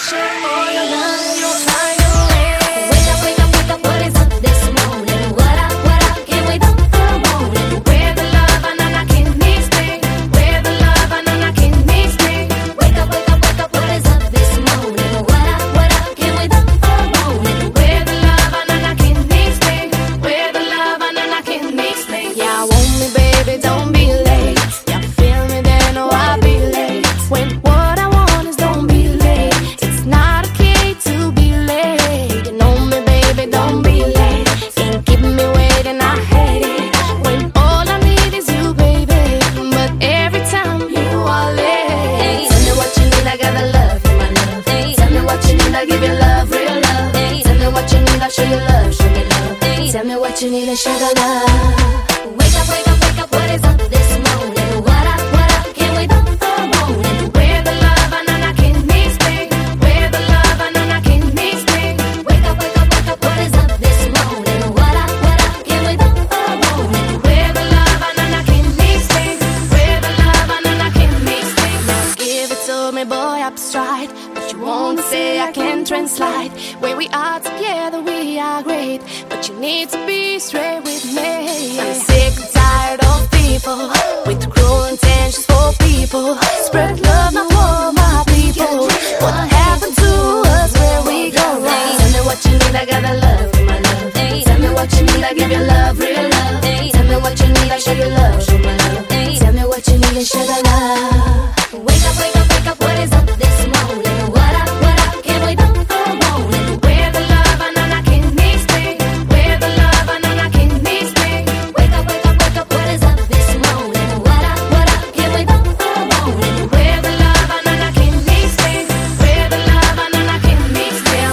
share all your love and you'll find your way. Wake up, wake up, wake up, what is up this morning? What up, can't wait up for the morning. Where the love, I can't explain. Where the love, I can't explain. Wake up, wake up, wake up, what is up this morning? What up, can't wait up for the morning. Where the love, I can't explain. Where the love, I can't explain. Yeah, want me, baby, don't be late. Yeah, feel me, then oh, I'll be late. When what I want is don't be late. It's not okay to be late. You know me, baby, don't be late. Can't keep me waiting, I hate it. When all I need is you, baby. But every time you are late. Hey, tell me what you need, I gotta love you, my love. Hey, tell me what you need, I give you love, real love. Hey, tell me what you need, I show you love, show me love. Hey, tell me what you need, I sugar love. Wake up, wake up, wake up, what is up this morning? What up, can't wait up for the morning. Where the love, I can't explain. Where the love, I can't explain. Wake up, wake up, wake up, what is up this morning? What up, can't wait up for the morning. Where the love, I can't explain. Where the love, I can't explain. Now give it to me, boy, up stride. What you want to say, I can translate. Where we are together, we are great. But you need to be straight with me. I'm sick and tired of people with cruel intentions for people. Spread love, not for my people. What happened to us? Where we go wrong? Tell me what you need, I gotta love you, my love. Tell me what you need, I give you love, real love. Tell me what you need, I show you love, show my love. Tell me what you need, and sugar love. Wake up, wake up, wake up, what is up this morning? What up, can't wait up for the morning. Where the love, I can't explain. Where the love, I can't explain. Wake up, wake up, wake up, what is up this morning? What up, can't wait up for the morning. Where the love, I can't explain. Where the love, I can't explain.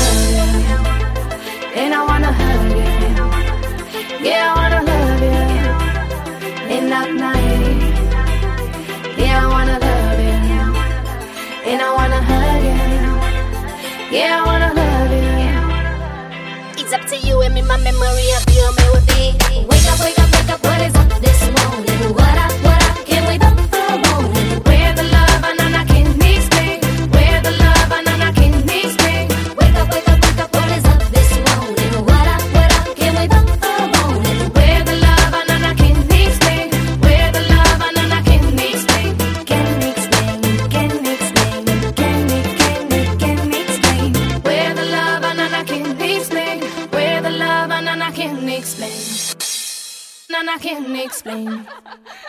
I wanna hug you, and I wanna hug you. Yeah, I wanna love you, and not night. Yeah, I wanna love you, and I wanna hug you. Yeah, I wanna love you. It's up to you and me, my memory of your melody. Wake up, wake up, wake up, what is up this morning? What up, can't wait up for the morning. Where the love, I can't explain. Where the love, I can't explain. Wake up, wake up, wake up, what is up this morning? What up, can't wait up for the morning. Where the love, I can't explain. Where the love, I can't explain. Can't explain, can't explain, can't explain. Where the love, I can't explain. Where the love, I can't explain. I can't explain.